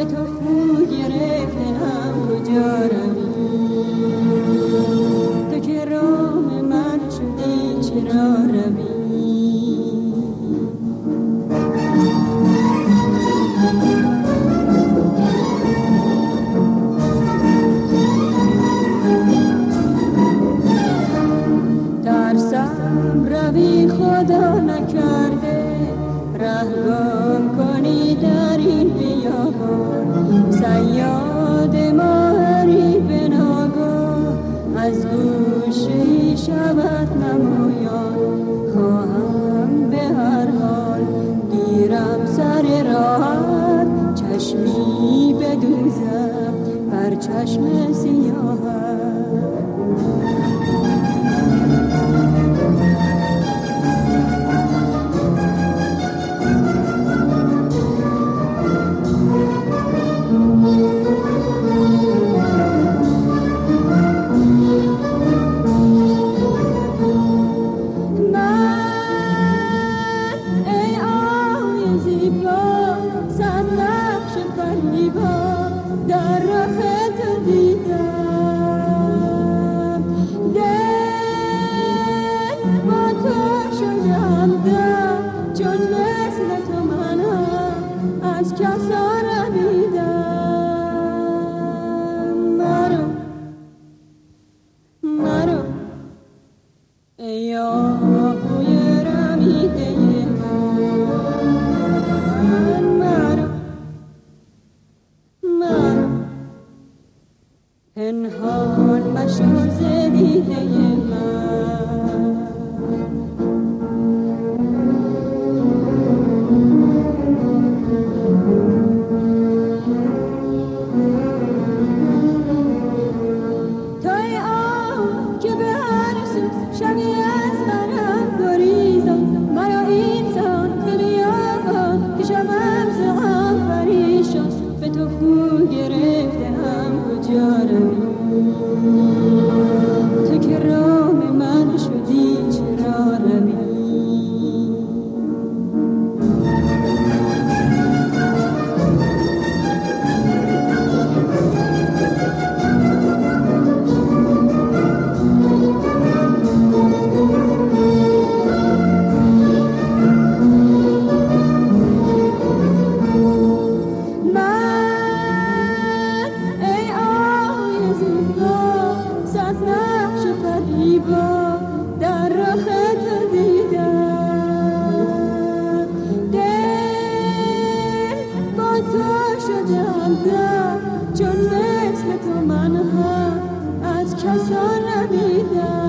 تو خو گرفتم کجا روی تو که رام من شدی چرا روی ترسم روی خدا نکرده رهگم کنی در این بیابان صیاد ماهری به ناگاه از گوشه شود نمایان خواهم به هر حال گیرم سر راحت چشمی بدوزم بر چشم سیاهت در رخ تو دیدم دل با تو شدم دم چون مثل تو منم از کسا رمیدم مرو ای آهوی رمیده پنهان مشو ز دیده من توی آه که به هر سو شبیه از منم گریزم مرا اینسان به بیابان که شبم ز غم پریشان به تو خو گرفتم کجا روی تو که رام من شدی چرا روی در رخ تو دیدم دل با تو شدم دم چون مثل تو من هم از کسا رمیدم